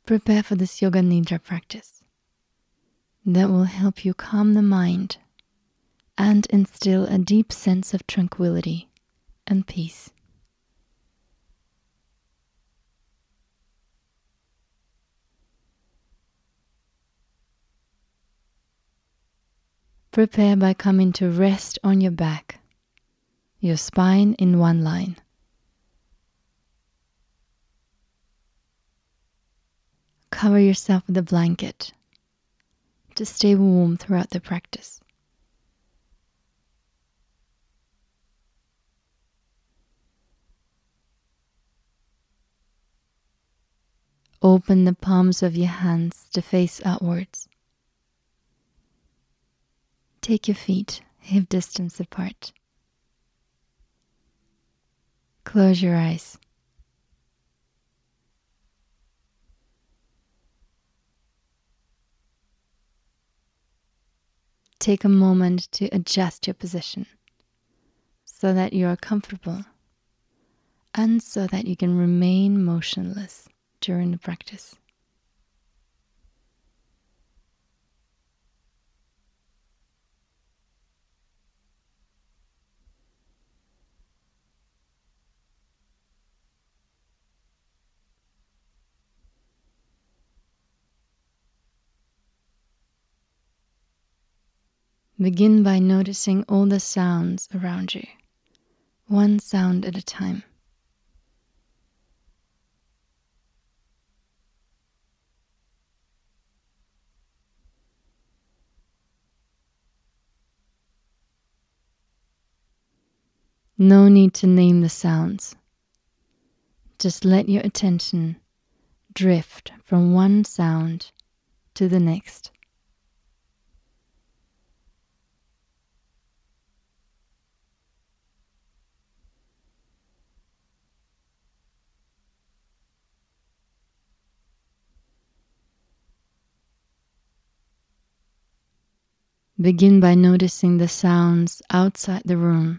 Prepare for this Yoga Nidra practice that will help you calm the mind and instill a deep sense of tranquility and peace. Prepare by coming to rest on your back, your spine in one line. Cover yourself with a blanket to stay warm throughout the practice. Open the palms of your hands to face outwards. Take your feet hip distance apart. Close your eyes. Take a moment to adjust your position so that you are comfortable and so that you can remain motionless during the practice. Begin by noticing all the sounds around you, one sound at a time. No need to name the sounds. Just let your attention drift from one sound to the next. Begin by noticing the sounds outside the room.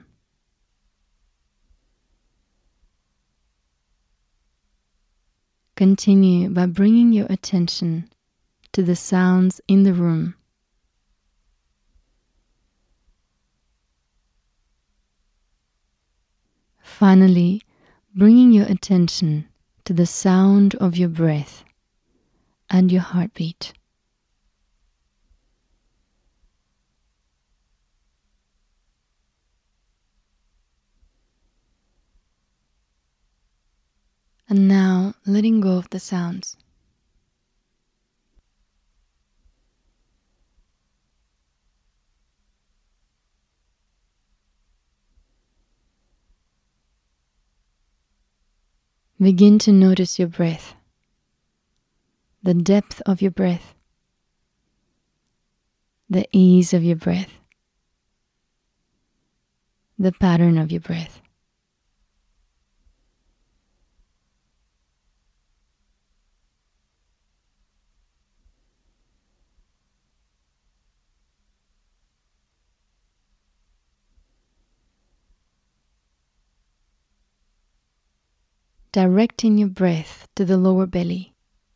Continue by bringing your attention to the sounds in the room. Finally, bringing your attention to the sound of your breath and your heartbeat. And now, letting go of the sounds. Begin to notice your breath, the depth of your breath, the ease of your breath, the pattern of your breath. Directing your breath to the lower belly,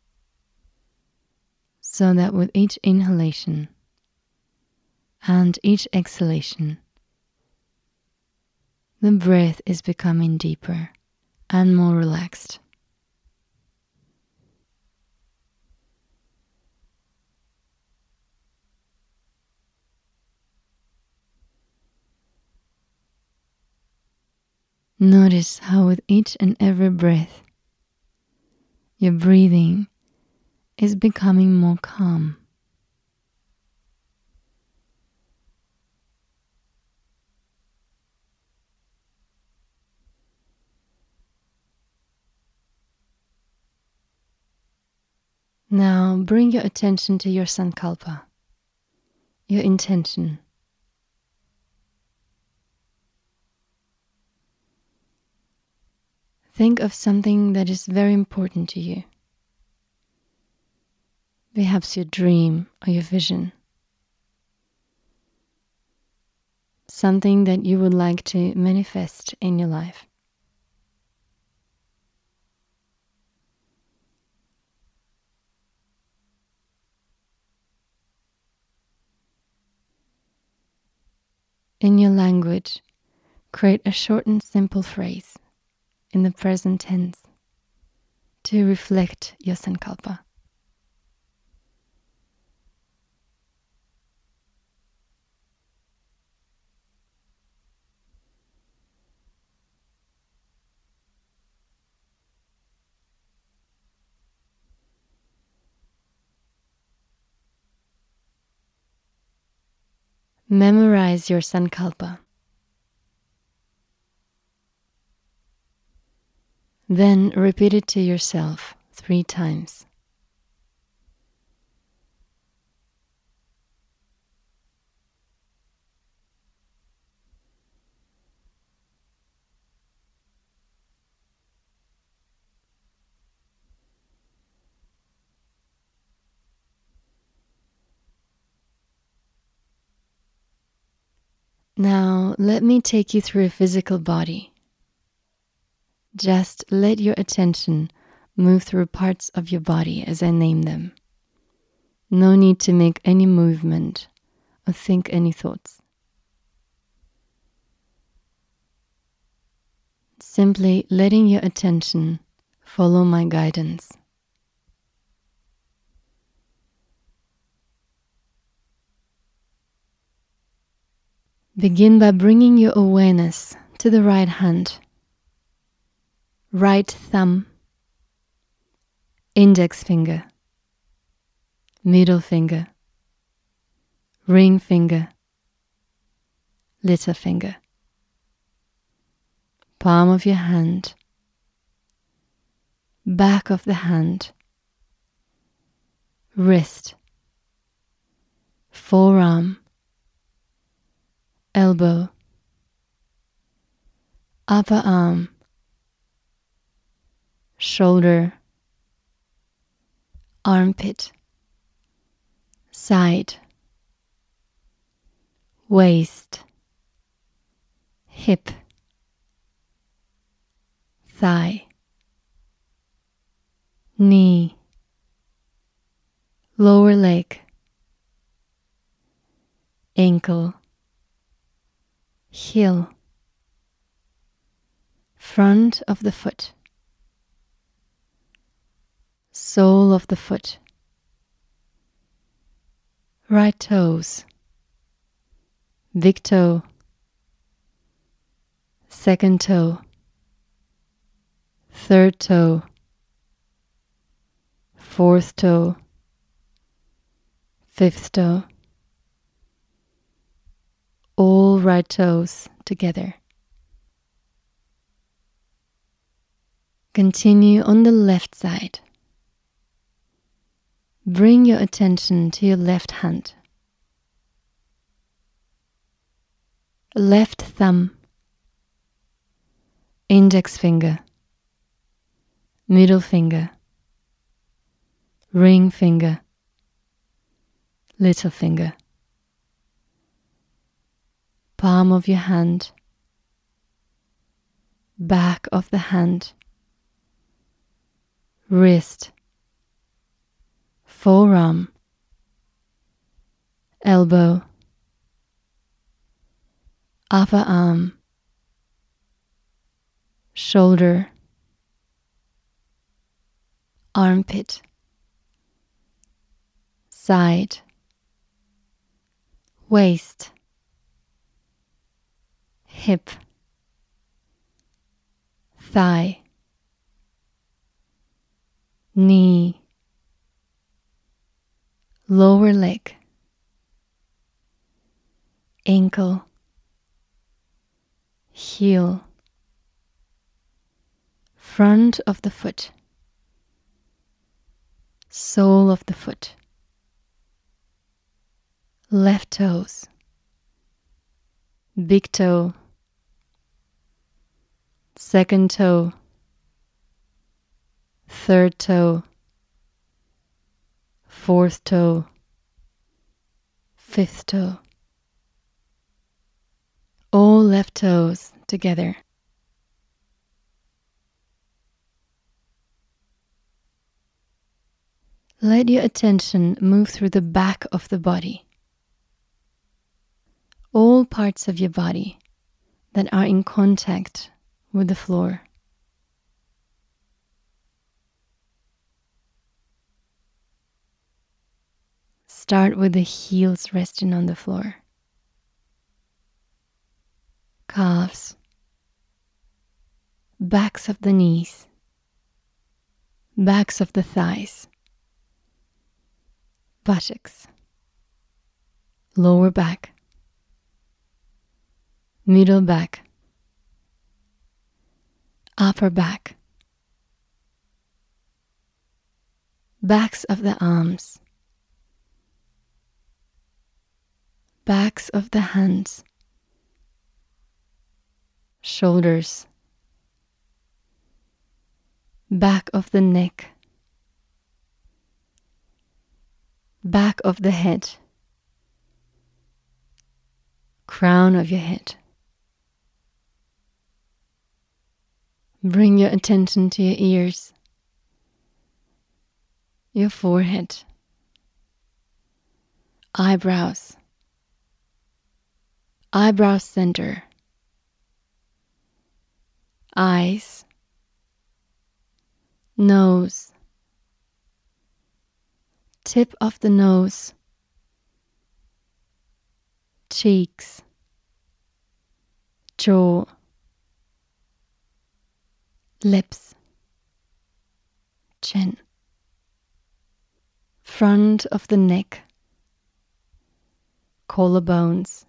so that with each inhalation and each exhalation, the breath is becoming deeper and more relaxed. Notice how with each and every breath, your breathing is becoming more calm. Now bring your attention to your sankalpa, your intention. Think of something that is very important to you. Perhaps your dream or your vision. Something that you would like to manifest in your life. In your language, create a short and simple phrase in the present tense to reflect your Sankalpa. Memorize your Sankalpa. Then repeat it to yourself 3 times. Now let me take you through a physical body. Just let your attention move through parts of your body as I name them. No need to make any movement or think any thoughts. Simply letting your attention follow my guidance. Begin by bringing your awareness to the right hand, right thumb, index finger, middle finger, ring finger, little finger, palm of your hand, back of the hand, wrist, forearm, elbow, upper arm, shoulder, armpit, side, waist, hip, thigh, knee, lower leg, ankle, heel, front of the foot, sole of the foot, right toes, big toe, second toe, third toe, fourth toe, fifth toe, all right toes together. Continue on the left side. Bring your attention to your left hand. Left thumb, index finger, middle finger, ring finger, little finger, palm of your hand, back of the hand, wrist, forearm, elbow, upper arm, shoulder, armpit, side, waist, hip, thigh, knee, lower leg, ankle, heel, front of the foot, sole of the foot, left toes, big toe, second toe, third toe, fourth toe, fifth toe, all left toes together. Let your attention move through the back of the body. all parts of your body that are in contact with the floor. Start with the heels resting on the floor. Calves, backs of the knees, backs of the thighs, buttocks, lower back, middle back, upper back, backs of the arms, backs of the hands, shoulders, back of the neck, back of the head, crown of your head. Bring your attention to your ears, your forehead, eyebrows, eyebrow center, eyes, nose, tip of the nose, cheeks, jaw, lips, chin, front of the neck, collarbones,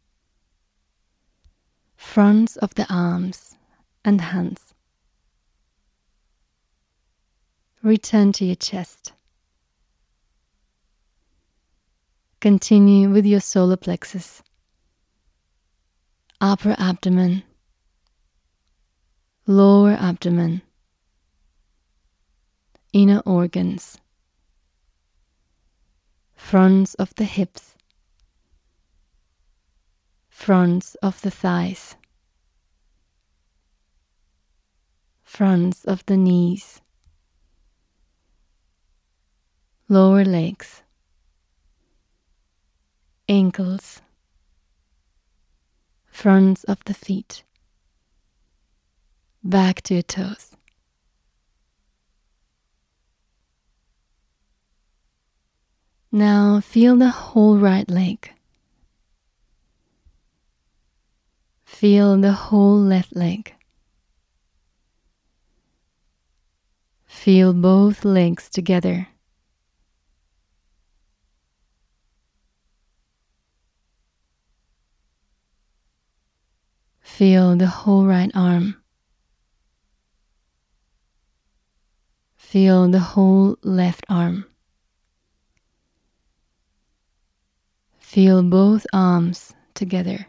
fronts of the arms and hands. Return to your chest. Continue with your solar plexus, upper abdomen, lower abdomen, inner organs, fronts of the hips, fronts of the thighs, fronts of the knees, lower legs, ankles, fronts of the feet, back to your toes. Now feel the whole right leg. Feel the whole left leg. Feel both legs together. Feel the whole right arm. Feel the whole left arm. Feel both arms together.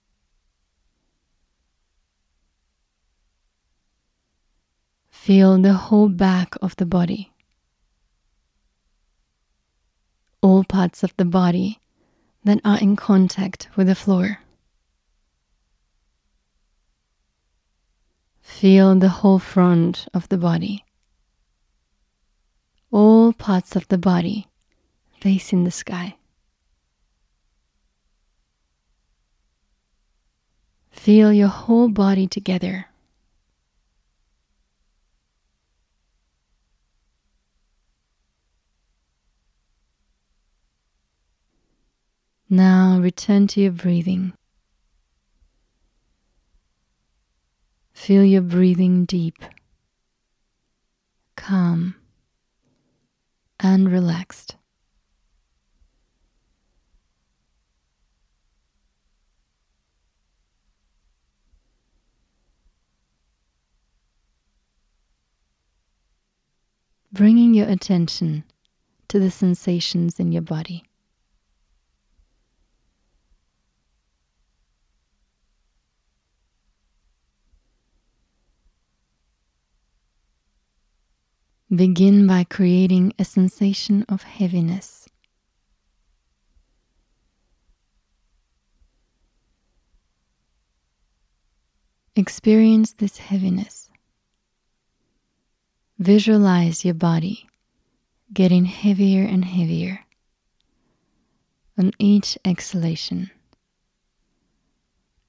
Feel the whole back of the body. All parts of the body that are in contact with the floor. Feel the whole front of the body. All parts of the body facing the sky. Feel your whole body together. Now return to your breathing. Feel your breathing deep, calm, and relaxed. Bringing your attention to the sensations in your body. Begin by creating a sensation of heaviness. Experience this heaviness. Visualize your body getting heavier and heavier on each exhalation.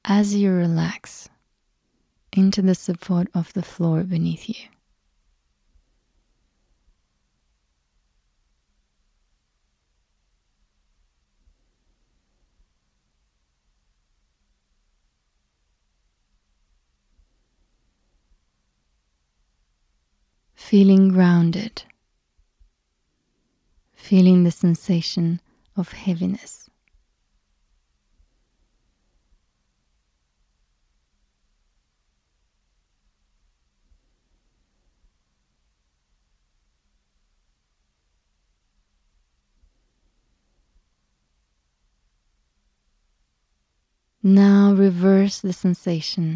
as you relax into the support of the floor beneath you. Feeling grounded, feeling the sensation of heaviness. Now reverse the sensation.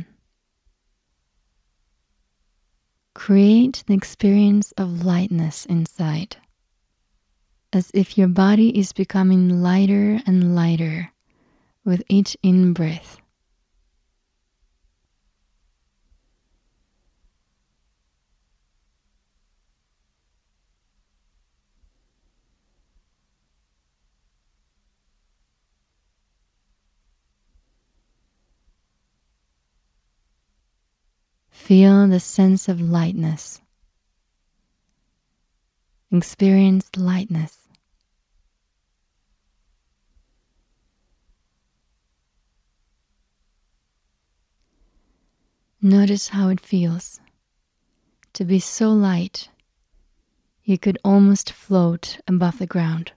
Create the experience of lightness inside, as if your body is becoming lighter and lighter with each in-breath. Feel the sense of lightness. Experience lightness. Notice how it feels to be so light you could almost float above the ground.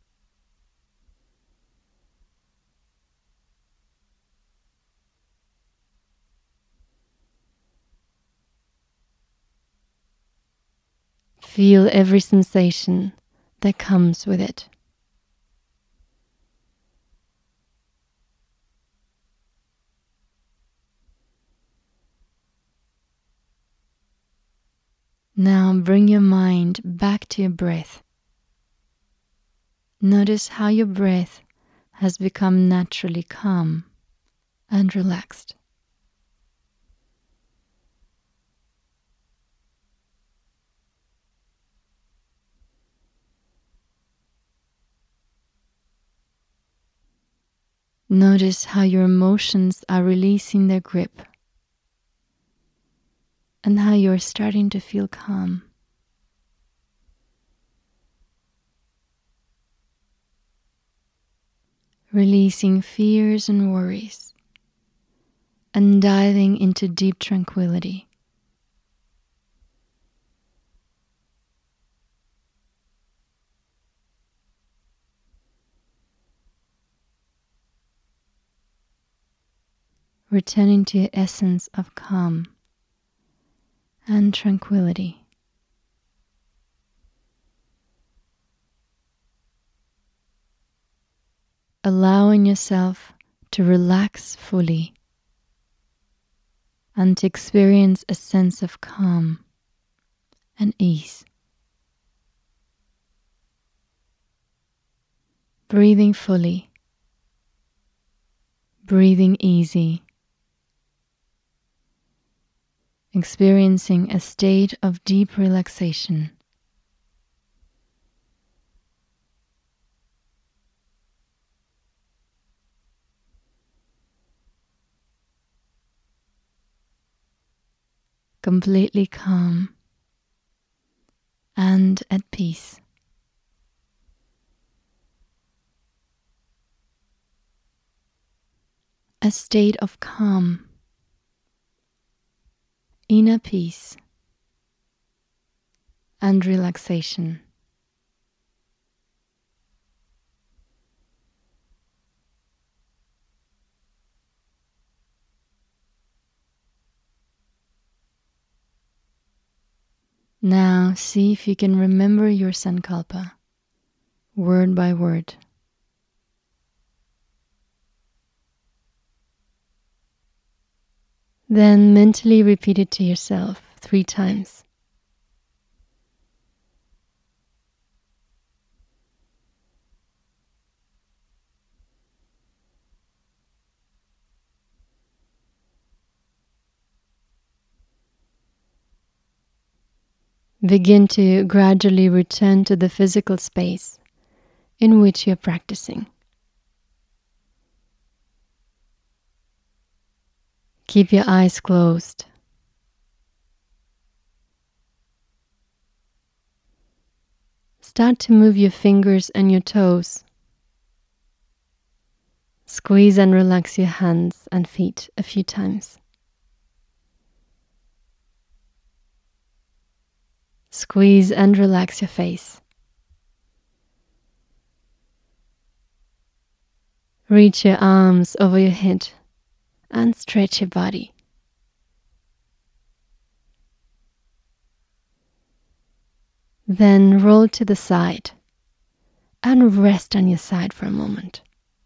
Feel every sensation that comes with it. Now bring your mind back to your breath. Notice how your breath has become naturally calm and relaxed. Notice how your emotions are releasing their grip and how you're starting to feel calm. Releasing fears and worries and diving into deep tranquility. Returning to your essence of calm and tranquility. Allowing yourself to relax fully and to experience a sense of calm and ease. Breathing fully, breathing easy, experiencing a state of deep relaxation. Completely calm and at peace. A state of calm, inner peace, and relaxation. Now see if you can remember your Sankalpa, word by word. Then mentally repeat it to yourself 3 times. Begin to gradually return to the physical space in which you're practicing. Keep your eyes closed. Start to move your fingers and your toes. Squeeze and relax your hands and feet a few times. Squeeze and relax your face. Reach your arms over your head and stretch your body. Then roll to the side and rest on your side for a moment.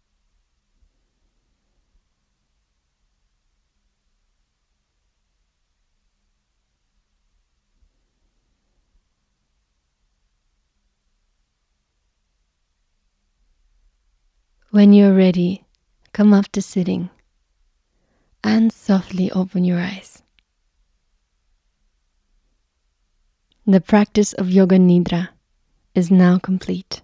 When you're ready, come up to sitting and softly open your eyes. The practice of Yoga Nidra is now complete.